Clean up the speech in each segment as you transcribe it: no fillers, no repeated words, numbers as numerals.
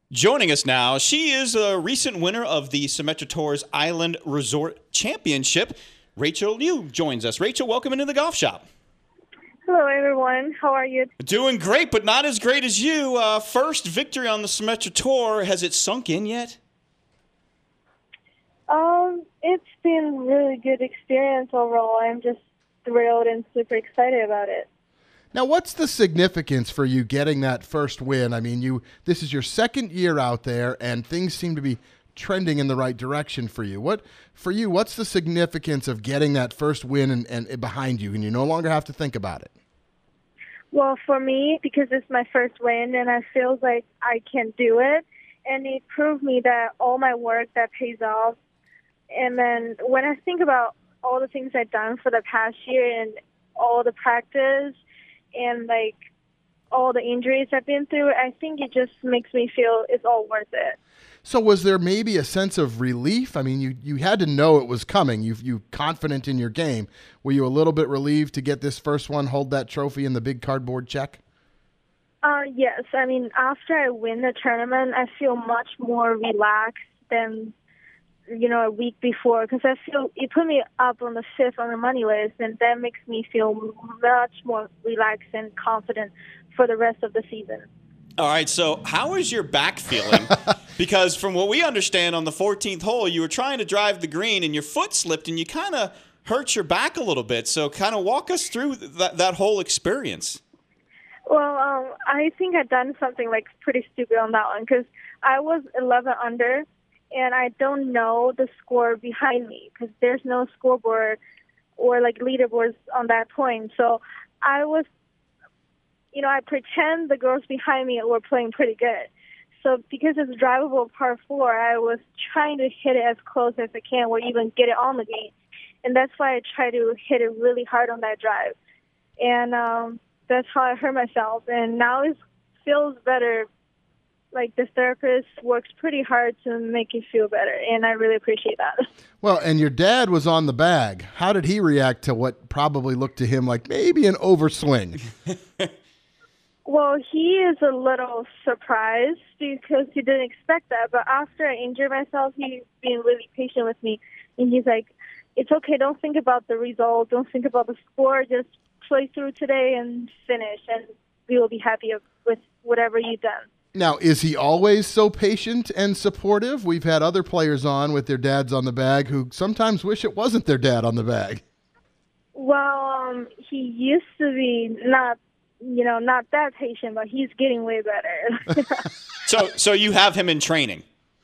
Joining us now, she is a recent winner of the Symetra Tours Island Resort Championship. Rachel Liu joins us. Rachel, welcome into the golf shop. Hello, everyone. How are you? Doing great, but not as great as you. First victory on the Symetra Tour. Has it sunk in yet? It's been a really good experience overall. I'm just thrilled and super excited about it. Now, what's the significance for you getting that first win? I mean, this is your second year out there, and things seem to be trending in the right direction for you. What's the significance of getting that first win and behind you, and you no longer have to think about it? Well, for me, because it's my first win, and I feel like I can do it, and it proved me that all my work that pays off. And then when I think about all the things I've done for the past year and all the practice and like all the injuries I've been through, I think it just makes me feel it's all worth it. So was there maybe a sense of relief? I mean, you had to know it was coming. You confident in your game. Were you a little bit relieved to get this first one, hold that trophy in the big cardboard check? Yes. I mean, after I win the tournament, I feel much more relaxed than, a week before, because I feel it put me up on the 5th on the money list, and that makes me feel much more relaxed and confident for the rest of the season. All right, so how is your back feeling? Because from what we understand on the 14th hole, you were trying to drive the green and your foot slipped and you kind of hurt your back a little bit. So kind of walk us through that whole experience. Well, I think I've done something like pretty stupid on that one, because I was 11 under, and I don't know the score behind me because there's no scoreboard or like leaderboards on that point. So I was, I pretend the girls behind me were playing pretty good. So because it's drivable par 4, I was trying to hit it as close as I can or even get it on the green. And that's why I try to hit it really hard on that drive. And that's how I hurt myself. And now it feels better. Like the therapist works pretty hard to make you feel better, and I really appreciate that. Well, and your dad was on the bag. How did he react to what probably looked to him like maybe an overswing? Well, he is a little surprised because he didn't expect that. But after I injured myself, he's been really patient with me, and he's like, "It's okay. Don't think about the result. Don't think about the score. Just play through today and finish, and we will be happy with whatever you've done." Now, is he always so patient and supportive? We've had other players on with their dads on the bag who sometimes wish it wasn't their dad on the bag. Well, he used to be not that patient, but he's getting way better. So you have him in training?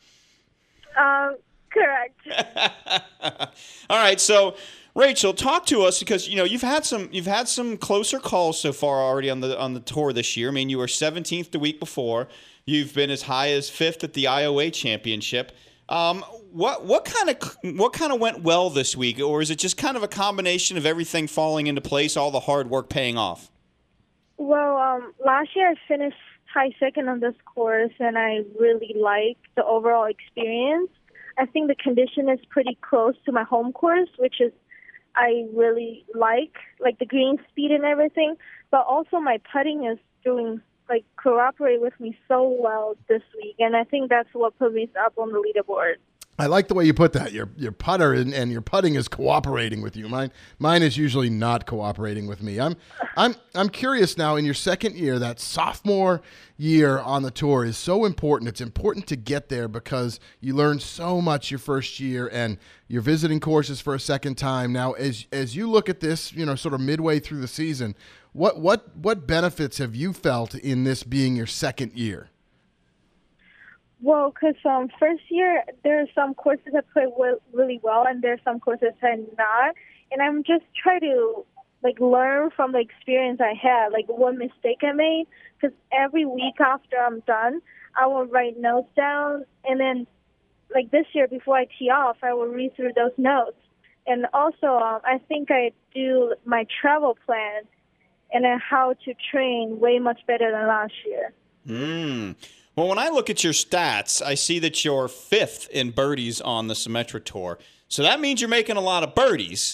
Correct. All right, so Rachel, talk to us because you've had some closer calls so far already on the tour this year. I mean, you were 17th the week before. You've been as high as 5th at the IOA Championship. What kind of went well this week, or is it just kind of a combination of everything falling into place, all the hard work paying off? Well, last year I finished high second on this course, and I really like the overall experience. I think the condition is pretty close to my home course, which is I really like the green speed and everything, but also my putting is doing, cooperate with me so well this week, and I think that's what put me up on the leaderboard. I like the way you put that. Your putter and your putting is cooperating with you. Mine is usually not cooperating with me. I'm curious now. In your second year, that sophomore year on the tour is so important. It's important to get there because you learn so much your first year, and you're visiting courses for a second time. Now, as you look at this, sort of midway through the season, what benefits have you felt in this being your second year? Well, because first year, there are some courses that play really well, and there are some courses that not. And I'm just trying to, learn from the experience I had, what mistake I made. Because every week after I'm done, I will write notes down. And then, this year, before I tee off, I will read through those notes. And also, I think I do my travel plan and then how to train way much better than last year. Well, when I look at your stats, I see that you're 5th in birdies on the Symetra Tour. So that means you're making a lot of birdies.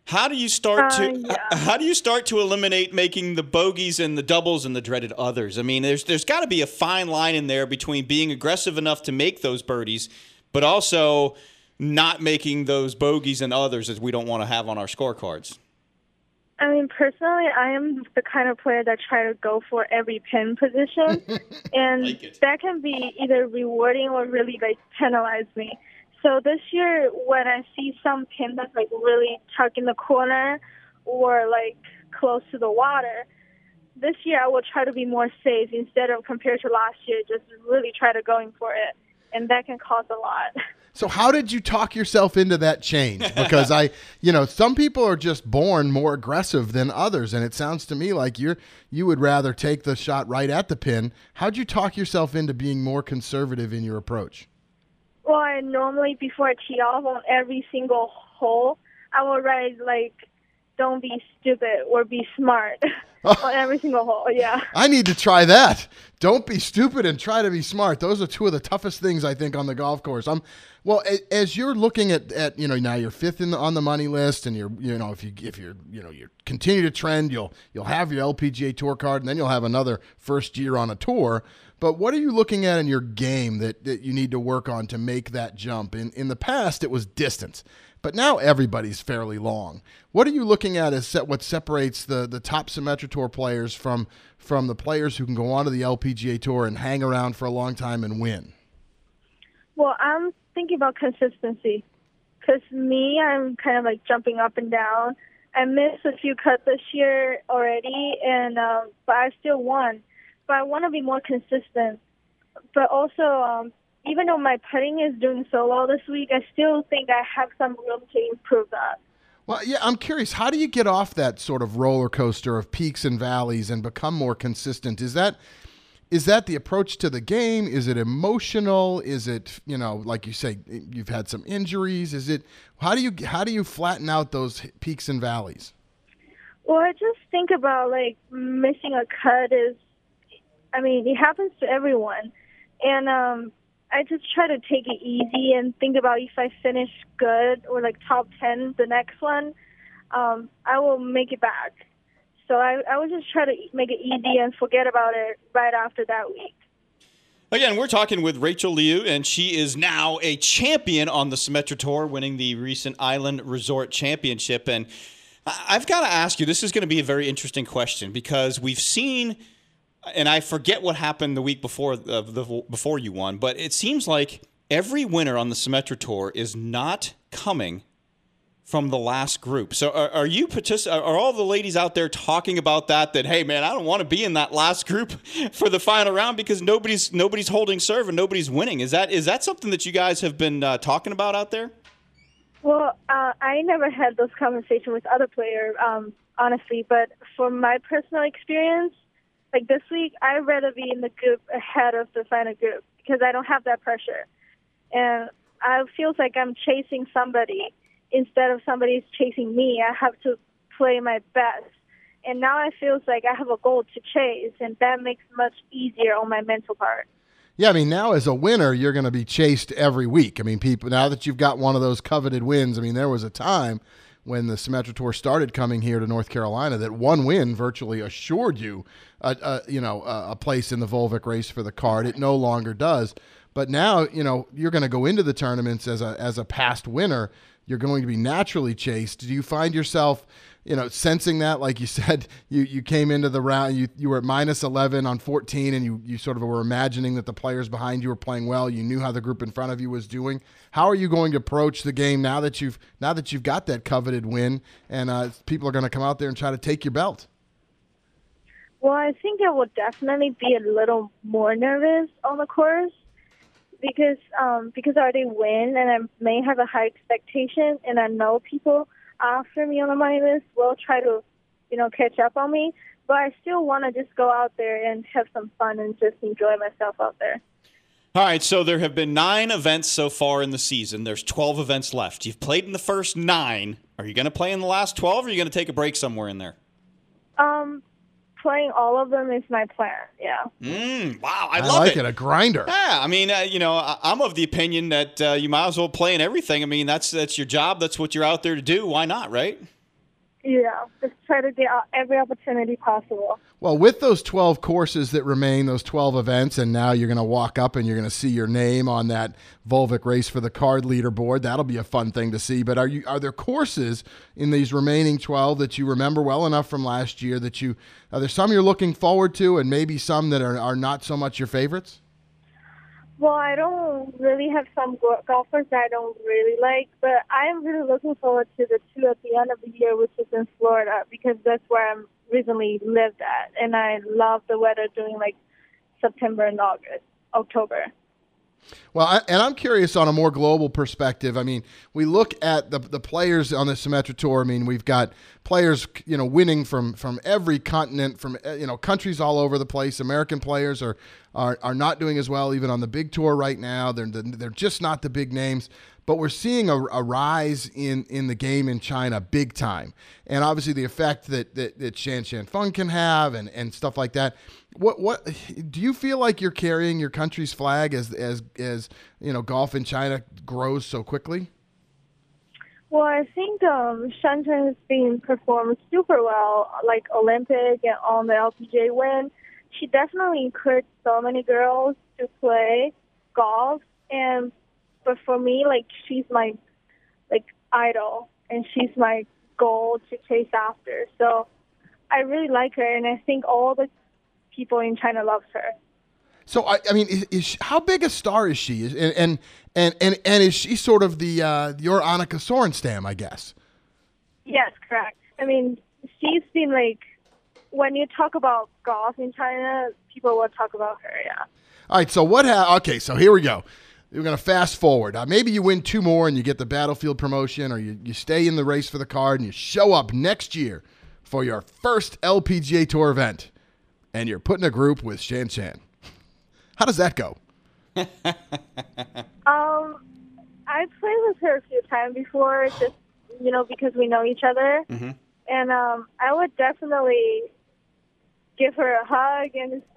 How do you start to Yeah. how do you start to eliminate making the bogeys and the doubles and the dreaded others? I mean, there's got to be a fine line in there between being aggressive enough to make those birdies, but also not making those bogeys and others as we don't want to have on our scorecards. I mean, personally, I am the kind of player that try to go for every pin position, and Like that can be either rewarding or really like penalize me. So this year, when I see some pin that's like really tucked in the corner or like close to the water, this year I will try to be more safe instead of compared to last year, just really try to going for it, and that can cost a lot. So how did you talk yourself into that change? Because some people are just born more aggressive than others, and it sounds to me like you would rather take the shot right at the pin. How'd you talk yourself into being more conservative in your approach? Well, I normally, before I tee off on every single hole, I will write like, "Don't be stupid" or "Be smart" on every single hole. Yeah. I need to try that. Don't be stupid and try to be smart. Those are two of the toughest things I think on the golf course. Well, as you're looking at now you're fifth on the money list, and if you continue to trend, you'll have your LPGA Tour card, and then you'll have another first year on a tour. But what are you looking at in your game that you need to work on to make that jump? In the past, it was distance, but now everybody's fairly long. What are you looking at as what separates the top Symetra Tour players from the players who can go onto the LPGA Tour and hang around for a long time and win? Well, I'm thinking about consistency. Because me, I'm kind of like jumping up and down. I missed a few cuts this year already, and but I still won. But I want to be more consistent. But also, even though my putting is doing so well this week, I still think I have some room to improve that. Well, yeah, I'm curious. How do you get off that sort of roller coaster of peaks and valleys and become more consistent? Is that the approach to the game? Is it emotional? Is it, like you say, you've had some injuries? How do you flatten out those peaks and valleys? Well, I just think about like missing a cut it happens to everyone. And I just try to take it easy and think about if I finish good or like top 10 the next one, I will make it back. So I would just try to make it easy and forget about it right after that week. Again, we're talking with Rachel Liu, and she is now a champion on the Symetra Tour, winning the recent Island Resort Championship. And I've got to ask you, this is going to be a very interesting question, because we've seen, and I forget what happened the week before before you won, but it seems like every winner on the Symetra Tour is not coming from the last group. So are all the ladies out there talking about that, hey, man, I don't want to be in that last group for the final round because nobody's holding serve and nobody's winning? Is that something that you guys have been talking about out there? Well, I never had those conversations with other players, honestly, but from my personal experience, like this week, I'd rather be in the group ahead of the final group because I don't have that pressure. And I feel like I'm chasing somebody instead of somebody's chasing me. I have to play my best. And now I feel like I have a goal to chase, and that makes it much easier on my mental part. Yeah, I mean, now as a winner, you're going to be chased every week. I mean, people, now that you've got one of those coveted wins, I mean, there was a time when the Symetra Tour started coming here to North Carolina that one win virtually assured you a place in the Volvic race for the card. It no longer does. But now, you're going to go into the tournaments as a past winner. You're going to be naturally chased. Do you find yourself, sensing that? Like you said, you came into the round, you were at minus 11 on 14, and you sort of were imagining that the players behind you were playing well. You knew how the group in front of you was doing. How are you going to approach the game now that you've got that coveted win, and people are going to come out there and try to take your belt? Well, I think I will definitely be a little more nervous on the course. Because I already win and I may have a high expectation, and I know people after me on the money list will try to, catch up on me. But I still want to just go out there and have some fun and just enjoy myself out there. All right, so there have been 9 events so far in the season. There's 12 events left. You've played in the first 9. Are you going to play in the last 12, or are you going to take a break somewhere in there? Playing all of them is my plan, yeah. Wow, I love like it. A grinder. Yeah, I mean, I'm of the opinion that you might as well play in everything. I mean, that's your job. That's what you're out there to do. Why not, right? just try to get every opportunity possible. Well, with those 12 courses that remain, those 12 events, and now you're going to walk up and you're going to see your name on that Volvic Race for the Card leaderboard. That'll be a fun thing to see. But are there courses in these remaining 12 that you remember well enough from last year that are there some you're looking forward to and maybe some that are not so much your favorites? Well, I don't really have some golfers that I don't really like, but I'm really looking forward to the two at the end of the year, which is in Florida, because that's where I'm recently lived at, and I love the weather during like September and October. Well, I'm curious on a more global perspective. I mean, we look at the players on the Symetra Tour. I mean, we've got players, winning from every continent, from countries all over the place. American players are not doing as well even on the big tour right now. They're just not the big names. But we're seeing a rise in the game in China big time, and obviously the effect that Shan Feng can have and stuff like that. What do you feel like you're carrying your country's flag as golf in China grows so quickly? Well, I think Shan has been performed super well, like Olympic and on the LPGA win. She definitely encouraged so many girls to play golf, but for me, like, she's my idol, and she's my goal to chase after. So I really like her, and I think all the people in China loves her. So I mean, how big a star is she? And is she sort of your Annika Sorenstam, I guess? Yes, correct. I mean, she's been when you talk about golf in China, people will talk about her. Yeah. All right. So okay. So here we go. We're going to fast forward. Maybe you win two more and you get the Battlefield promotion, or you stay in the race for the card and you show up next year for your first LPGA Tour event, and you're put in a group with Shan. How does that go? I played with her a few times before, just, because we know each other. Mm-hmm. And I would definitely give her a hug and just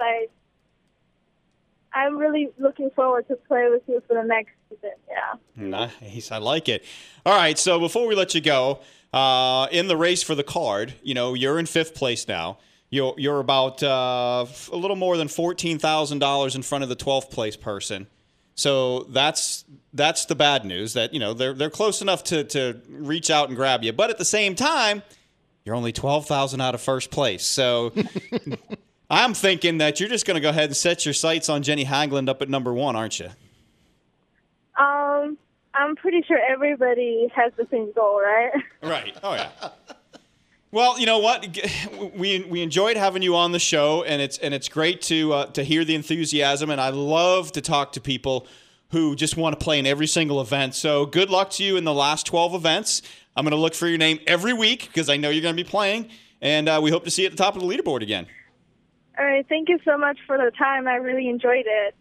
I'm really looking forward to play with you for the next season. Yeah. Nice. I like it. All right. So before we let you go, in the race for the card, you're in fifth place now. You're about a little more than $14,000 in front of the 12th place person. So that's the bad news, that they're close enough to reach out and grab you, but at the same time, you're only 12,000 out of first place. So I'm thinking that you're just going to go ahead and set your sights on Jenny Hagland up at number one, aren't you? I'm pretty sure everybody has the same goal, right? Right. Oh yeah. Well, you know what? We enjoyed having you on the show, and it's great to hear the enthusiasm. And I love to talk to people who just want to play in every single event. So good luck to you in the last 12 events. I'm going to look for your name every week because I know you're going to be playing, and we hope to see you at the top of the leaderboard again. All right. Thank you so much for the time. I really enjoyed it.